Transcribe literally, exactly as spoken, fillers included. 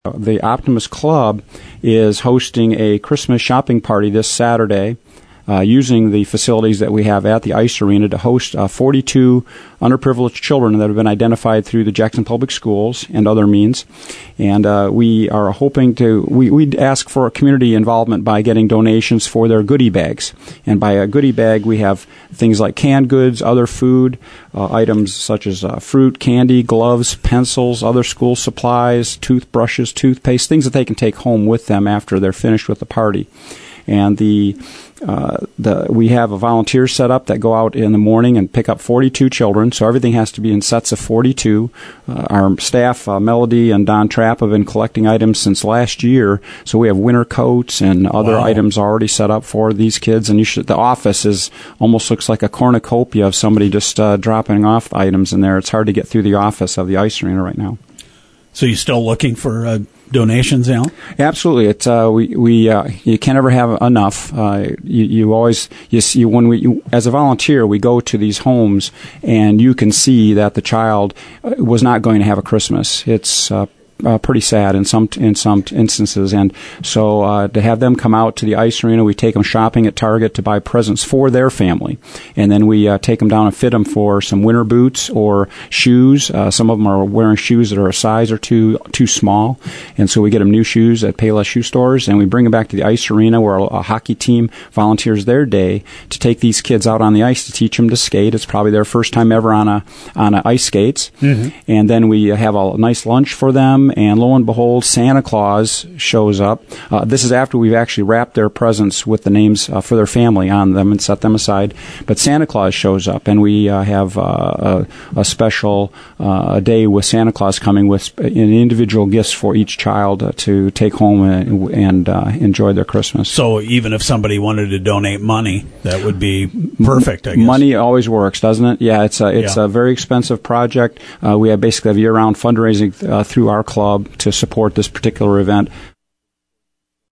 The Optimus Club is hosting a Christmas shopping party this Saturday, uh, using the facilities that we have at the ice arena to host uh, forty-two underprivileged children that have been identified through the Jackson Public Schools and other means. And uh, we are hoping to, we, we ask for community involvement by getting donations for their goodie bags. And by a goodie bag, we have things like canned goods, other food, uh, items such as uh, fruit, candy, gloves, pencils, other school supplies, toothbrushes, toothpaste, things that they can take home with them after they're finished with the party. And the uh, the we have a volunteer set up that go out in the morning and pick up forty-two children. So everything has to be in sets of forty-two. Uh, our staff, uh, Melody and Don Trapp, have been collecting items since last year. So we have winter coats and other wow. items already set up for these kids. And you should, the office is almost looks like a cornucopia of somebody just uh, dropping off items in there. It's hard to get through the office of the ice arena right now. So you're still looking for uh, donations, Al? Absolutely. It's uh, we we uh, you can't ever have enough. Uh, you, you always you see when we you, as a volunteer we go to these homes and you can see that the child was not going to have a Christmas. It's uh, Uh, pretty sad in some in some instances, and so uh, to have them come out to the ice arena, we take them shopping at Target to buy presents for their family, and then we uh, take them down and fit them for some winter boots or shoes. Uh, some of them are wearing shoes that are a size or two too small, and so we get them new shoes at Payless shoe stores, and we bring them back to the ice arena where a, a hockey team volunteers their day to take these kids out on the ice to teach them to skate. It's probably their first time ever on a on a ice skates, mm-hmm. and then we have a nice lunch for them. And lo and behold, Santa Claus shows up. Uh, this is after we've actually wrapped their presents with the names uh, for their family on them and set them aside. But Santa Claus shows up, and we uh, have uh, a, a special uh, day with Santa Claus coming with individual gifts for each child uh, to take home and, and uh, enjoy their Christmas. So even if somebody wanted to donate money, that would be perfect, I guess. Money always works, doesn't it? Yeah, it's a, it's yeah. a very expensive project. Uh, we have basically have year-round fundraising uh, through our club to support this particular event.